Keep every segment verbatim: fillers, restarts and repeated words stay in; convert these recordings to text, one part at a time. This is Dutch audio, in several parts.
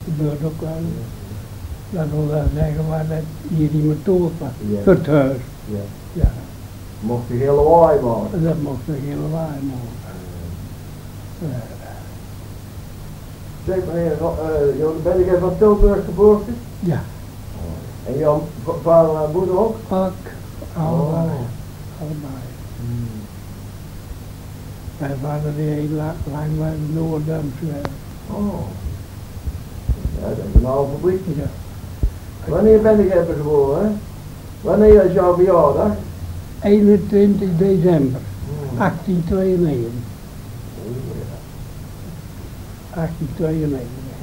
gebeurt ook wel. Dat wil dan zeggen waar dat hier die motor was, ja. Voor het huis. Ja. Ja. Mocht je heel lawaai maken? Dat mocht je heel lawaai maken. Ja. Zeg meneer, uh, ben je van Tilburg geboren? Ja. En jouw vader en moeder ook? Ook, allebei. Oh. Allebei. Hmm. Mijn vader die heel lang, lang bij de Noord-Dams gewerkt. Oh. Ja, dat is een oude fabriek. Ja. Wanneer ben ik even geboren, hè? Wanneer is jouw verjaardag? eenentwintig december, Hmm. achttientweeënnegentig. achttientweeënnegentig.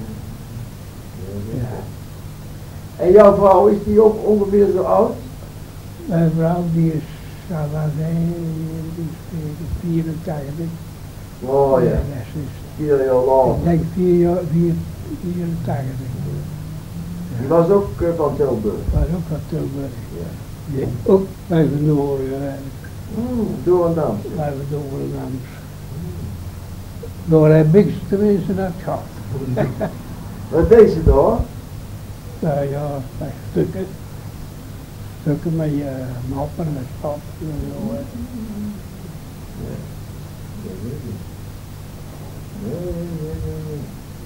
Ja. En jouw vrouw, is die ook ongeveer zo oud? Mijn vrouw die is, zou dat zijn, die is vierentachtig. Oh ja, Ja, dat is, vier jaar later. ik denk vier jaar, vier, vierentachtig. Die was ook uh, van Tilburg. Was ook van Tilburg. Ja. Die ook bij de Noorden gewerkt. Mm, door en dan. Bij de Noorden. Door heb ik tenminste dat gehad. Wat deed ze daar? Ja, ja, bij stukken. Stukken met je mappen en stappen en zo. hè. Ja. Nee, nee, nee, nee.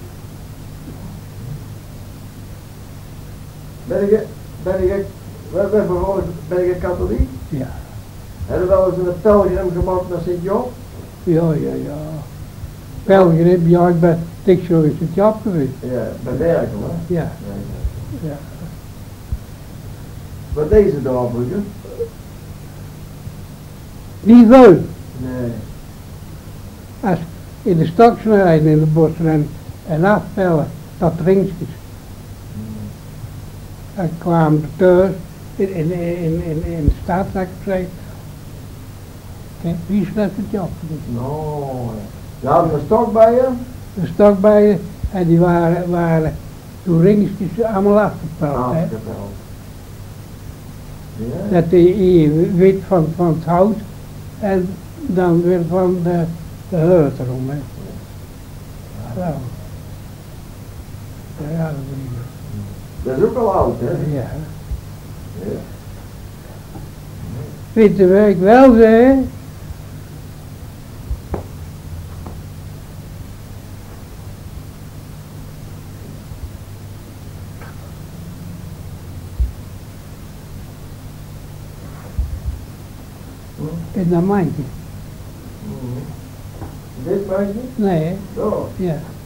Ben ik, ben ik, ben, ben, ben ik katholiek? Ja. Hebben we wel eens een pelgrim gemaakt naar Sint-Job? Ja, ja, ja. Pelgrim, ja, ik ben dik zo in het Jap geweest. Ja, bij Berkel, hè? Ja, Ja. ja. Wat deed ze daar, broeder? Niet veel. Nee. Als in de stoksnelheid in de bossen en, en afpellen, dat ringstjes. En kwamen thuis in, in, in, in, in de stad, dat ik zei, kijk, wie is dat het Jap? No. Je had een stok bij je? De stok bij je, en die waren, waren toen ringstjes allemaal afgepeld. hè. Afgepeld. Ja. Dat je weet van, van het hout en dan weer van de, de huid erom. Hè. Ja. Ja, dat weet ik. Dat is ook al oud, hè? Ja. Ja. Weet je wat ik wel zei? In dat mandje. Mm. Dit mandje? Nee, hè? Zo. Ja.